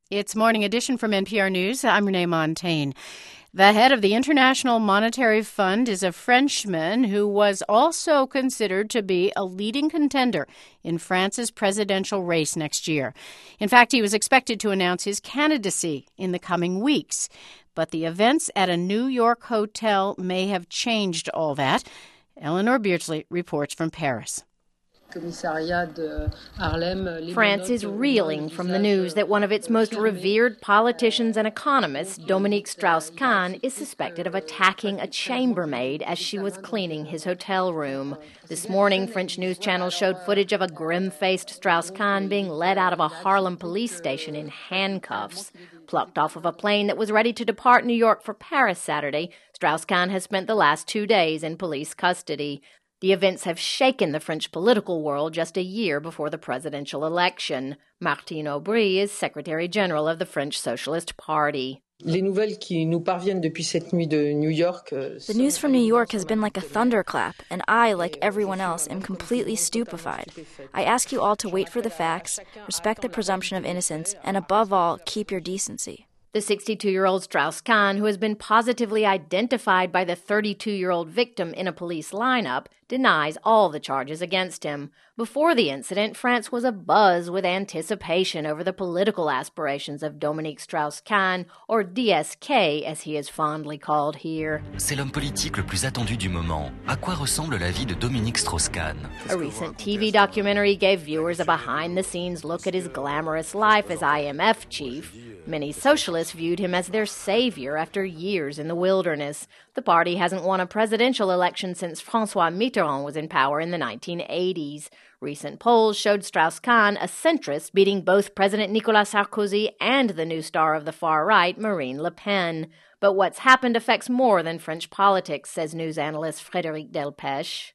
It's Morning Edition from NPR News. I'm Renee Montaigne. The head of the International Monetary Fund is a Frenchman who was also considered to be a leading contender in France's presidential race next year. In fact, he was expected to announce his candidacy in the coming weeks. But the events at a New York hotel may have changed all that. Eleanor Beardsley reports from Paris. France is reeling from the news that one of its most revered politicians and economists, Dominique Strauss-Kahn, is suspected of attacking a chambermaid as she was cleaning his hotel room. This morning, French news channels showed footage of a grim-faced Strauss-Kahn being led out of a Harlem police station in handcuffs. Plucked off of a plane that was ready to depart New York for Paris Saturday, Strauss-Kahn has spent the last 2 days in police custody. The events have shaken the French political world just a year before the presidential election. Martine Aubry is Secretary General of the French Socialist Party. The news from New York has been like a thunderclap, and I, like everyone else, am completely stupefied. I ask you all to wait for the facts, respect the presumption of innocence, and above all, keep your decency. The 62-year-old Strauss-Kahn, who has been positively identified by the 32-year-old victim in a police lineup, denies all the charges against him. Before the incident, France was abuzz with anticipation over the political aspirations of Dominique Strauss-Kahn, or DSK as he is fondly called here. C'est l'homme politique le plus attendu du moment. À quoi ressemble la vie de Dominique Strauss-Kahn? A recent TV documentary gave viewers a behind-the-scenes look at his glamorous life as IMF chief. Many socialists viewed him as their savior after years in the wilderness. The party hasn't won a presidential election since François Mitterrand was in power in the 1980s. Recent polls showed Strauss-Kahn a centrist, beating both President Nicolas Sarkozy and the new star of the far right, Marine Le Pen. But what's happened affects more than French politics, says news analyst Frédéric Delpech.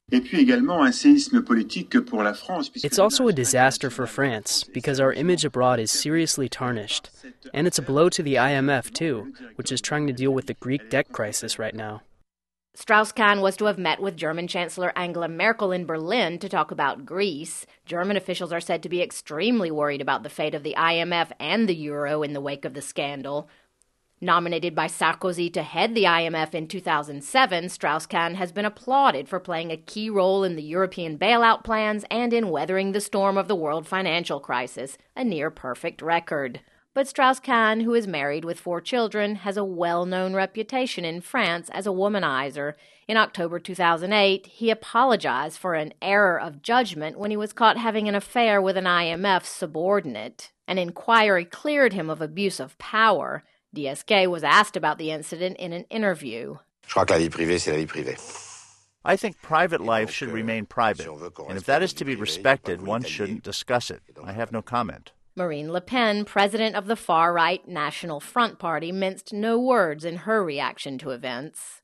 It's also a disaster for France because our image abroad is seriously tarnished. And it's a blow to the IMF, too, which is trying to deal with the Greek debt crisis right now. Strauss-Kahn was to have met with German Chancellor Angela Merkel in Berlin to talk about Greece. German officials are said to be extremely worried about the fate of the IMF and the euro in the wake of the scandal. Nominated by Sarkozy to head the IMF in 2007, Strauss-Kahn has been applauded for playing a key role in the European bailout plans and in weathering the storm of the world financial crisis, a near-perfect record. But Strauss-Kahn, who is married with 4 children, has a well-known reputation in France as a womanizer. In October 2008, he apologized for an error of judgment when he was caught having an affair with an IMF subordinate. An inquiry cleared him of abuse of power. DSK was asked about the incident in an interview. I think private life should remain private, and if that is to be respected, one shouldn't discuss it. I have no comment. Marine Le Pen, president of the far-right National Front Party, minced no words in her reaction to events.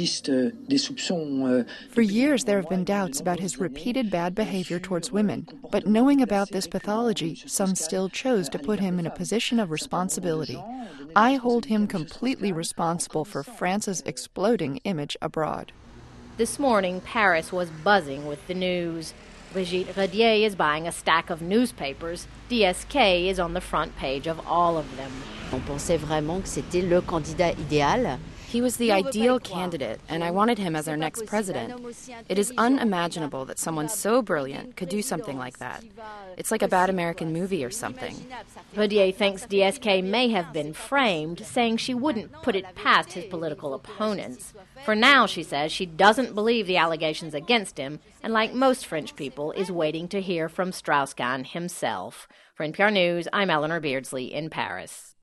For years, there have been doubts about his repeated bad behavior towards women, but knowing about this pathology, some still chose to put him in a position of responsibility. I hold him completely responsible for France's exploding image abroad. This morning, Paris was buzzing with the news. Brigitte Redier is buying a stack of newspapers. DSK is on the front page of all of them. On pensait vraiment que c'était le candidat idéal. He was the ideal candidate, and I wanted him as our next president. It is unimaginable that someone so brilliant could do something like that. It's like a bad American movie or something. Redier thinks DSK may have been framed, saying she wouldn't put it past his political opponents. For now, she says, she doesn't believe the allegations against him, and like most French people, is waiting to hear from Strauss-Kahn himself. For NPR News, I'm Eleanor Beardsley in Paris.